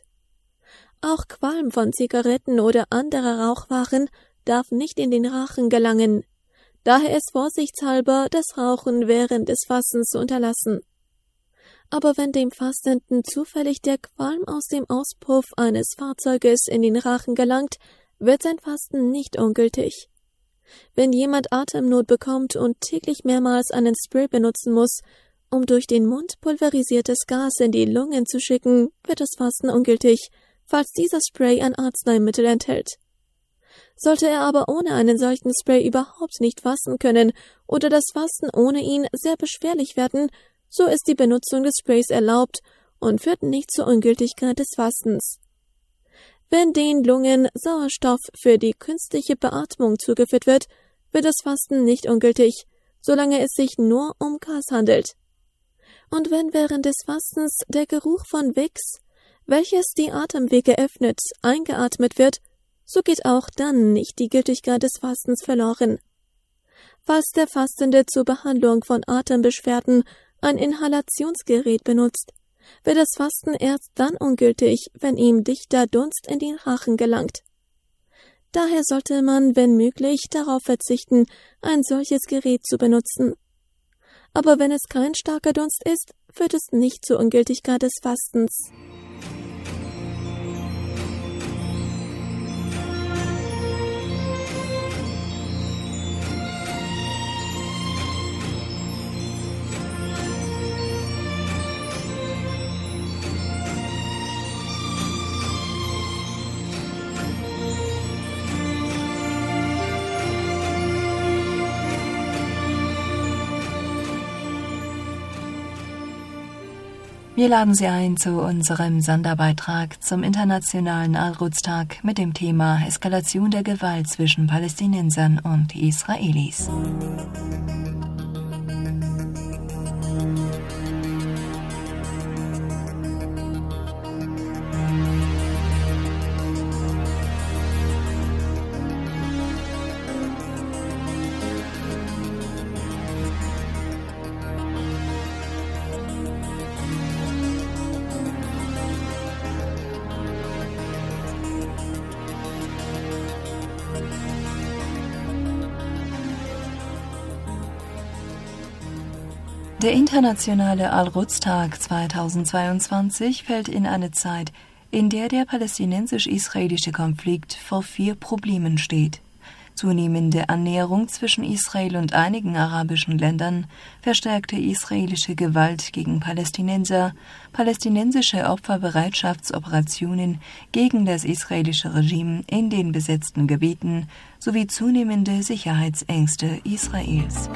Auch Qualm von Zigaretten oder anderer Rauchwaren darf nicht in den Rachen gelangen. Daher ist vorsichtshalber, das Rauchen während des Fastens zu unterlassen. Aber wenn dem Fastenden zufällig der Qualm aus dem Auspuff eines Fahrzeuges in den Rachen gelangt, wird sein Fasten nicht ungültig. Wenn jemand Atemnot bekommt und täglich mehrmals einen Spray benutzen muss, um durch den Mund pulverisiertes Gas in die Lungen zu schicken, wird das Fasten ungültig, falls dieser Spray ein Arzneimittel enthält. Sollte er aber ohne einen solchen Spray überhaupt nicht fasten können oder das Fasten ohne ihn sehr beschwerlich werden, so ist die Benutzung des Sprays erlaubt und führt nicht zur Ungültigkeit des Fastens. Wenn den Lungen Sauerstoff für die künstliche Beatmung zugeführt wird, wird das Fasten nicht ungültig, solange es sich nur um Gas handelt. Und wenn während des Fastens der Geruch von Vicks, welches die Atemwege öffnet, eingeatmet wird, so geht auch dann nicht die Gültigkeit des Fastens verloren. Falls der Fastende zur Behandlung von Atembeschwerden ein Inhalationsgerät benutzt, wird das Fasten erst dann ungültig, wenn ihm dichter Dunst in den Rachen gelangt. Daher sollte man, wenn möglich, darauf verzichten, ein solches Gerät zu benutzen. Aber wenn es kein starker Dunst ist, führt es nicht zur Ungültigkeit des Fastens. Wir laden Sie ein zu unserem Sonderbeitrag zum Internationalen Al-Quds-Tag mit dem Thema Eskalation der Gewalt zwischen Palästinensern und Israelis. Der Internationale Al-Quds-Tag 2022 fällt in eine Zeit, in der der palästinensisch-israelische Konflikt vor 4 Problemen steht: zunehmende Annäherung zwischen Israel und einigen arabischen Ländern, verstärkte israelische Gewalt gegen Palästinenser, palästinensische Opferbereitschaftsoperationen gegen das israelische Regime in den besetzten Gebieten sowie zunehmende Sicherheitsängste Israels.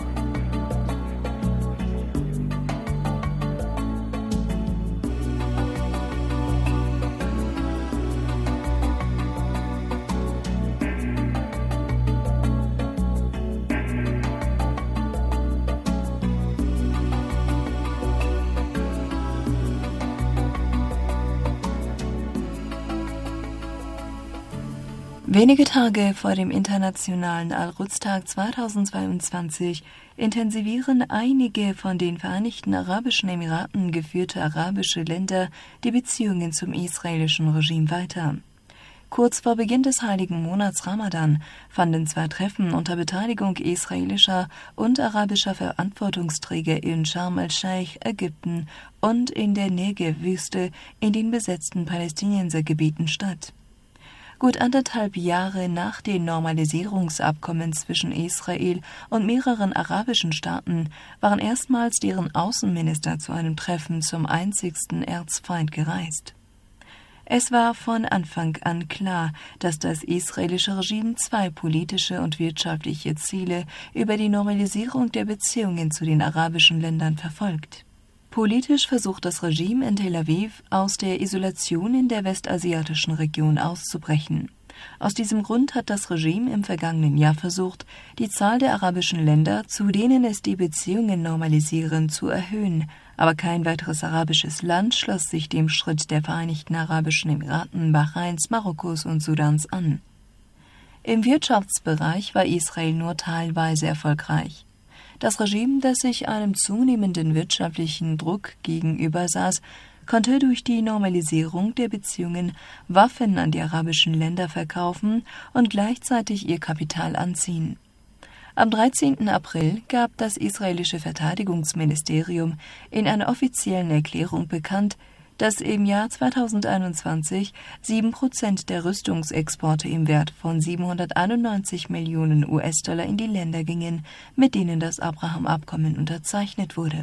Wenige Tage vor dem Internationalen Al-Quds-Tag 2022 intensivieren einige von den Vereinigten Arabischen Emiraten geführte arabische Länder die Beziehungen zum israelischen Regime weiter. Kurz vor Beginn des heiligen Monats Ramadan fanden 2 Treffen unter Beteiligung israelischer und arabischer Verantwortungsträger in Sharm el-Sheikh, Ägypten und in der Negev-Wüste in den besetzten Palästinensergebieten statt. Gut 1,5 Jahre nach den Normalisierungsabkommen zwischen Israel und mehreren arabischen Staaten waren erstmals deren Außenminister zu einem Treffen zum einzigsten Erzfeind gereist. Es war von Anfang an klar, dass das israelische Regime 2 politische und wirtschaftliche Ziele über die Normalisierung der Beziehungen zu den arabischen Ländern verfolgt. Politisch versucht das Regime in Tel Aviv, aus der Isolation in der westasiatischen Region auszubrechen. Aus diesem Grund hat das Regime im vergangenen Jahr versucht, die Zahl der arabischen Länder, zu denen es die Beziehungen normalisieren, zu erhöhen. Aber kein weiteres arabisches Land schloss sich dem Schritt der Vereinigten Arabischen Emiraten, Bahrains, Marokkos und Sudans an. Im Wirtschaftsbereich war Israel nur teilweise erfolgreich. Das Regime, das sich einem zunehmenden wirtschaftlichen Druck gegenübersaß, konnte durch die Normalisierung der Beziehungen Waffen an die arabischen Länder verkaufen und gleichzeitig ihr Kapital anziehen. Am 13. April gab das israelische Verteidigungsministerium in einer offiziellen Erklärung bekannt, dass im Jahr 2021 7% der Rüstungsexporte im Wert von 791 Millionen US-Dollar in die Länder gingen, mit denen das Abraham-Abkommen unterzeichnet wurde.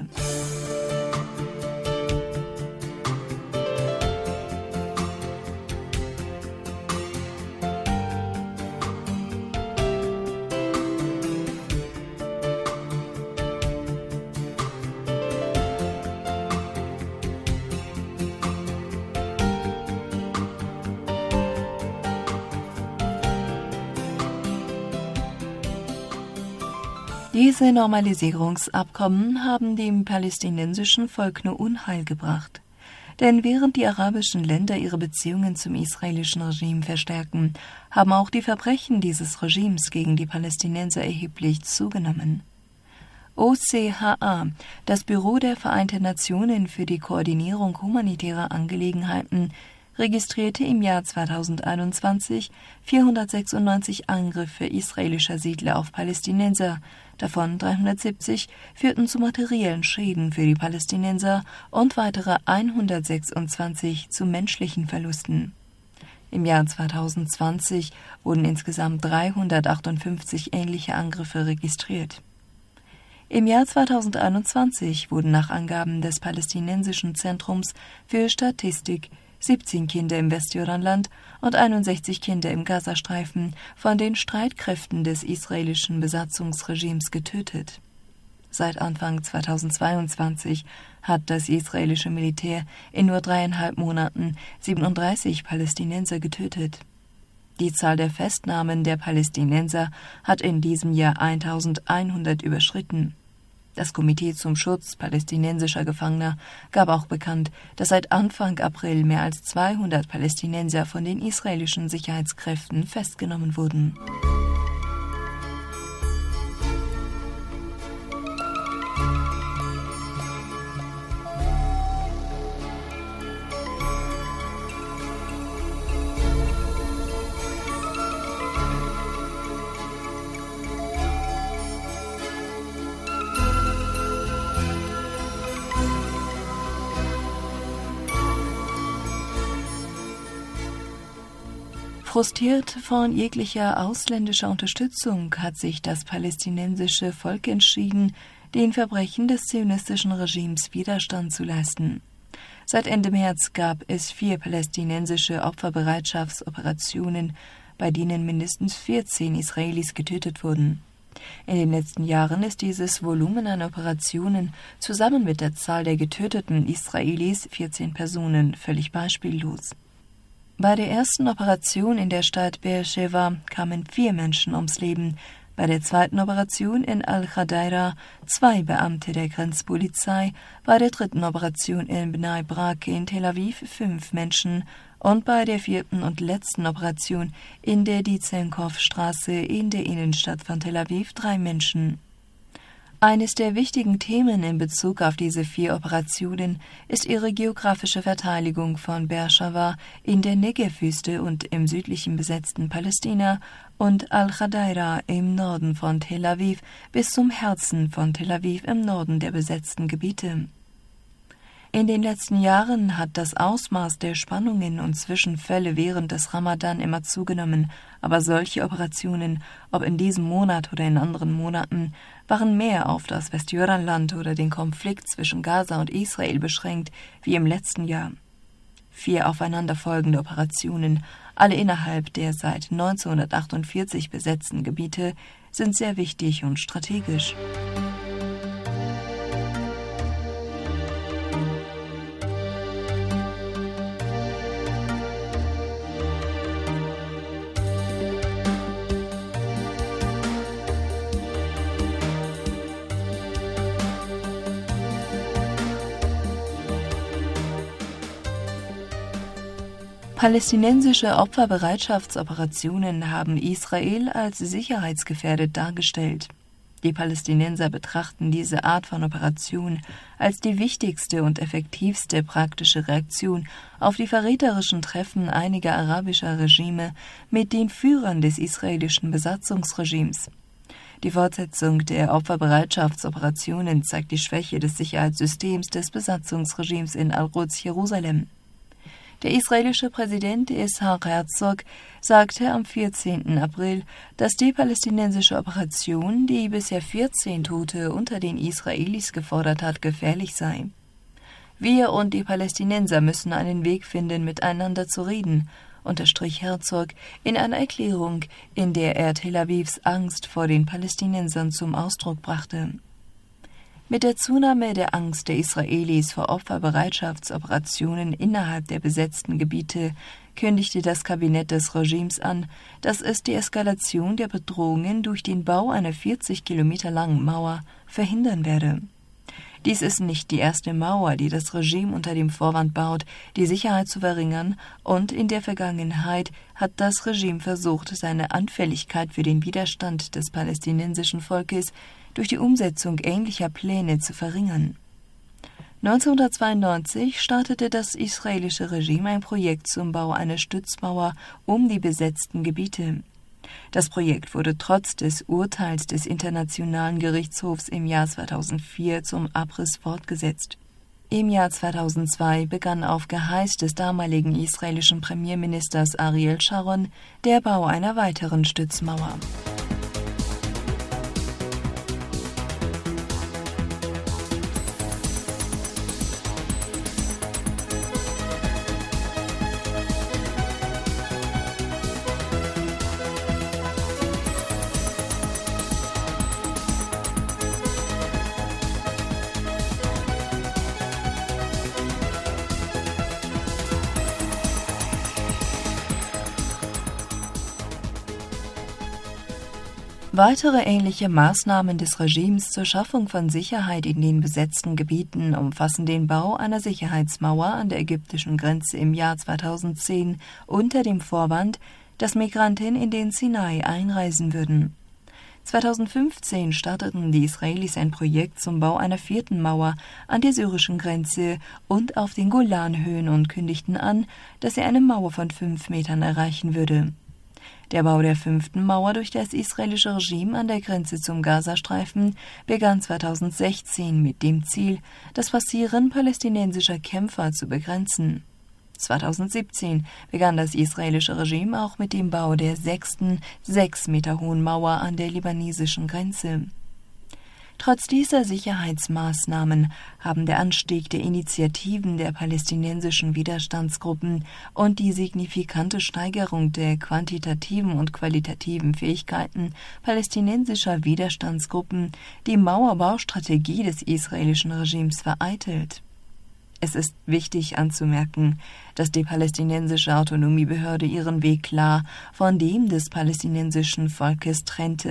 Diese Normalisierungsabkommen haben dem palästinensischen Volk nur Unheil gebracht. Denn während die arabischen Länder ihre Beziehungen zum israelischen Regime verstärken, haben auch die Verbrechen dieses Regimes gegen die Palästinenser erheblich zugenommen. OCHA, das Büro der Vereinten Nationen für die Koordinierung humanitärer Angelegenheiten, registrierte im Jahr 2021 496 Angriffe israelischer Siedler auf Palästinenser, davon 370 führten zu materiellen Schäden für die Palästinenser und weitere 126 zu menschlichen Verlusten. Im Jahr 2020 wurden insgesamt 358 ähnliche Angriffe registriert. Im Jahr 2021 wurden nach Angaben des Palästinensischen Zentrums für Statistik 17 Kinder im Westjordanland und 61 Kinder im Gazastreifen von den Streitkräften des israelischen Besatzungsregimes getötet. Seit Anfang 2022 hat das israelische Militär in nur 3,5 Monaten 37 Palästinenser getötet. Die Zahl der Festnahmen der Palästinenser hat in diesem Jahr 1100 überschritten. Das Komitee zum Schutz palästinensischer Gefangener gab auch bekannt, dass seit Anfang April mehr als 200 Palästinenser von den israelischen Sicherheitskräften festgenommen wurden. Frustriert von jeglicher ausländischer Unterstützung hat sich das palästinensische Volk entschieden, den Verbrechen des zionistischen Regimes Widerstand zu leisten. Seit Ende März gab es 4 palästinensische Opferbereitschaftsoperationen, bei denen mindestens 14 Israelis getötet wurden. In den letzten Jahren ist dieses Volumen an Operationen zusammen mit der Zahl der getöteten Israelis, 14 Personen, völlig beispiellos. Bei der ersten Operation in der Stadt Beersheva kamen 4 Menschen ums Leben, Bei der zweiten Operation in Al-Khadeira 2 Beamte der Grenzpolizei, bei der dritten Operation in Bnei Brak in Tel Aviv 5 Menschen und bei der vierten und letzten Operation in der Dizenkow-Straße in der Innenstadt von Tel Aviv 3 Menschen. Eines der wichtigen Themen in Bezug auf diese 4 Operationen ist ihre geografische Verteidigung von Beersheva in der Negev-Wüste und im südlichen besetzten Palästina und Al-Khadeira im Norden von Tel Aviv bis zum Herzen von Tel Aviv im Norden der besetzten Gebiete. In den letzten Jahren hat das Ausmaß der Spannungen und Zwischenfälle während des Ramadan immer zugenommen, aber solche Operationen, ob in diesem Monat oder in anderen Monaten, waren mehr auf das Westjordanland oder den Konflikt zwischen Gaza und Israel beschränkt wie im letzten Jahr. 4 aufeinanderfolgende Operationen, alle innerhalb der seit 1948 besetzten Gebiete, sind sehr wichtig und strategisch. Palästinensische Opferbereitschaftsoperationen haben Israel als sicherheitsgefährdet dargestellt. Die Palästinenser betrachten diese Art von Operation als die wichtigste und effektivste praktische Reaktion auf die verräterischen Treffen einiger arabischer Regime mit den Führern des israelischen Besatzungsregimes. Die Fortsetzung der Opferbereitschaftsoperationen zeigt die Schwäche des Sicherheitssystems des Besatzungsregimes in Al-Quds, Jerusalem. Der israelische Präsident Yitzhak Herzog sagte am 14. April, dass die palästinensische Operation, die bisher 14 Tote unter den Israelis gefordert hat, gefährlich sei. Wir und die Palästinenser müssen einen Weg finden, miteinander zu reden, unterstrich Herzog in einer Erklärung, in der er Tel Avivs Angst vor den Palästinensern zum Ausdruck brachte. Mit der Zunahme der Angst der Israelis vor Opferbereitschaftsoperationen innerhalb der besetzten Gebiete kündigte das Kabinett des Regimes an, dass es die Eskalation der Bedrohungen durch den Bau einer 40 Kilometer langen Mauer verhindern werde. Dies ist nicht die erste Mauer, die das Regime unter dem Vorwand baut, die Sicherheit zu verringern, und in der Vergangenheit hat das Regime versucht, seine Anfälligkeit für den Widerstand des palästinensischen Volkes durch die Umsetzung ähnlicher Pläne zu verringern. 1992 startete das israelische Regime ein Projekt zum Bau einer Stützmauer um die besetzten Gebiete. Das Projekt wurde trotz des Urteils des Internationalen Gerichtshofs im Jahr 2004 zum Abriss fortgesetzt. Im Jahr 2002 begann auf Geheiß des damaligen israelischen Premierministers Ariel Sharon der Bau einer weiteren Stützmauer. Weitere ähnliche Maßnahmen des Regimes zur Schaffung von Sicherheit in den besetzten Gebieten umfassen den Bau einer Sicherheitsmauer an der ägyptischen Grenze im Jahr 2010 unter dem Vorwand, dass Migranten in den Sinai einreisen würden. 2015 starteten die Israelis ein Projekt zum Bau einer 4. Mauer an der syrischen Grenze und auf den Golanhöhen und kündigten an, dass sie eine Mauer von 5 Metern erreichen würde. Der Bau der 5. Mauer durch das israelische Regime an der Grenze zum Gazastreifen begann 2016 mit dem Ziel, das Passieren palästinensischer Kämpfer zu begrenzen. 2017 begann das israelische Regime auch mit dem Bau der 6. 6 Meter hohen Mauer an der libanesischen Grenze. Trotz dieser Sicherheitsmaßnahmen haben der Anstieg der Initiativen der palästinensischen Widerstandsgruppen und die signifikante Steigerung der quantitativen und qualitativen Fähigkeiten palästinensischer Widerstandsgruppen die Mauerbaustrategie des israelischen Regimes vereitelt. Es ist wichtig anzumerken, dass die palästinensische Autonomiebehörde ihren Weg klar von dem des palästinensischen Volkes trennte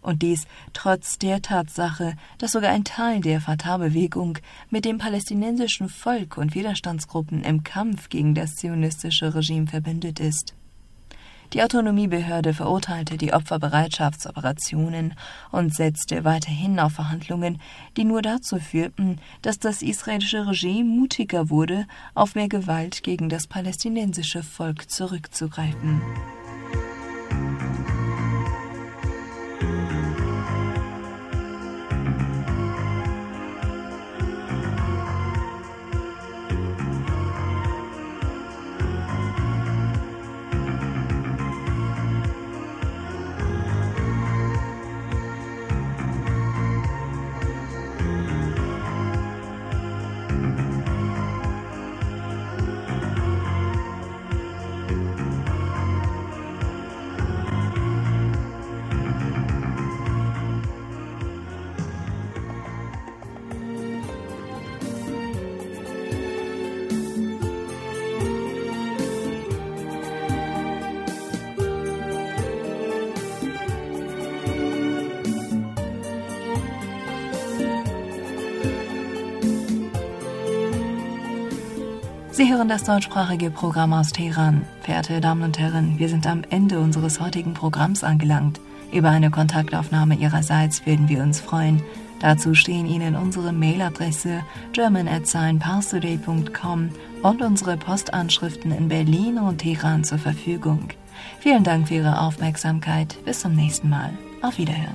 Und dies trotz der Tatsache, dass sogar ein Teil der Fatah-Bewegung mit dem palästinensischen Volk und Widerstandsgruppen im Kampf gegen das zionistische Regime verbündet ist. Die Autonomiebehörde verurteilte die Opferbereitschaftsoperationen und setzte weiterhin auf Verhandlungen, die nur dazu führten, dass das israelische Regime mutiger wurde, auf mehr Gewalt gegen das palästinensische Volk zurückzugreifen. Sie hören das deutschsprachige Programm aus Teheran. Verehrte Damen und Herren, wir sind am Ende unseres heutigen Programms angelangt. Über eine Kontaktaufnahme Ihrerseits würden wir uns freuen. Dazu stehen Ihnen unsere Mailadresse german@parstoday.com und unsere Postanschriften in Berlin und Teheran zur Verfügung. Vielen Dank für Ihre Aufmerksamkeit. Bis zum nächsten Mal. Auf Wiederhören.